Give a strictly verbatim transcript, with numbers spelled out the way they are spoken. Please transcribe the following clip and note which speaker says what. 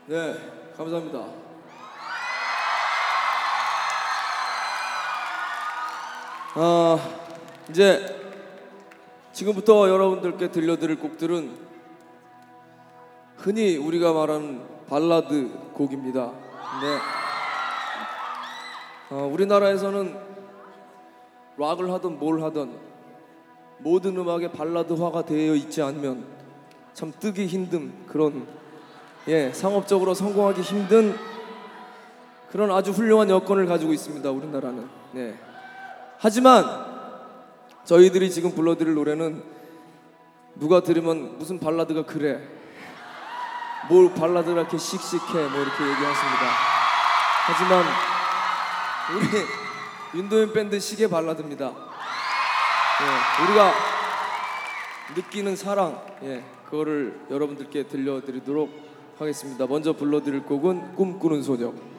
Speaker 1: 네, 감사합니다. 아, 이제 지금부터 여러분들께 들려드릴 곡들은 흔히 우리가 말하는 발라드 곡입니다. 네. 어, 우리나라에서는 락을 하든 뭘 하든 모든 음악에 발라드화가 되어 있지 않으면 참 뜨기 힘든 그런, 예, 상업적으로 성공하기 힘든 그런 아주 훌륭한 여건을 가지고 있습니다, 우리나라는. 네. 하지만 저희들이 지금 불러드릴 노래는 누가 들으면 무슨 발라드가 그래, 뭘 발라드가 이렇게 씩씩해, 뭐 이렇게 얘기하십니다. 하지만 우리 윤도현 밴드 시계 발라드입니다. 예, 우리가 느끼는 사랑, 예, 그거를 여러분들께 들려드리도록 하겠습니다. 먼저 불러드릴 곡은 꿈꾸는 소녀.